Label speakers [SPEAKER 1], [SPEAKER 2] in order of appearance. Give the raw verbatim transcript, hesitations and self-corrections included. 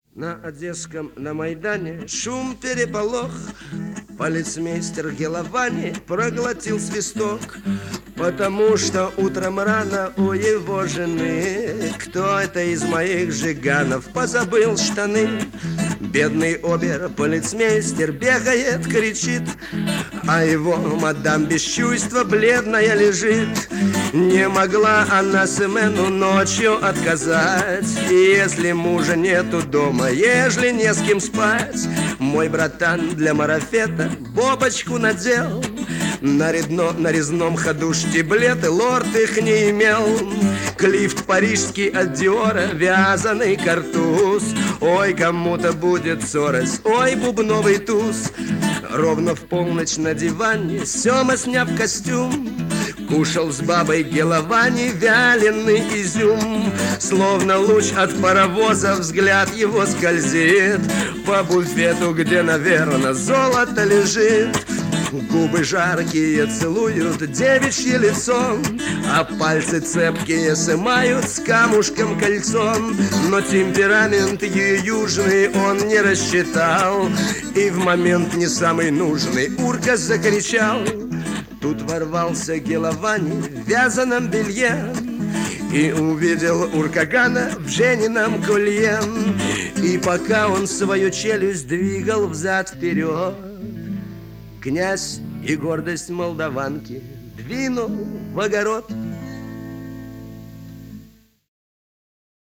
[SPEAKER 1] На Одесском, на Майдане шум, переполох. Полицмейстер Геловани проглотил свисток, потому что утром рано у его жены кто-то из моих жиганов позабыл штаны. Бедный обер-полицмейстер бегает, кричит, а его мадам без чувства бледная лежит. Не могла она Семену ночью отказать, если мужа нету дома, ежели не с кем спать. Мой братан для марафета бобочку надел, на, редно, на резном ходу штиблеты, лорд их не имел. Клифт парижский от Диора, вязаный картуз. Ой, кому-то будет ссорить, ой, бубновый туз. Ровно в полночь на диване Сема, сняв костюм, кушал с бабой Геловани вяленый изюм. Словно луч от паровоза взгляд его скользит по буфету, где, наверное, золото лежит. Губы жаркие целуют девичье лицо, а пальцы цепкие сымают с камушком кольцом. Но темперамент ее южный он не рассчитал, и в момент не самый нужный урка закричал. Тут ворвался Геловани в вязаном белье и увидел Уркагана в Женином колье. И пока он свою челюсть двигал взад-вперед, князь и гордость молдаванки двинул в огород.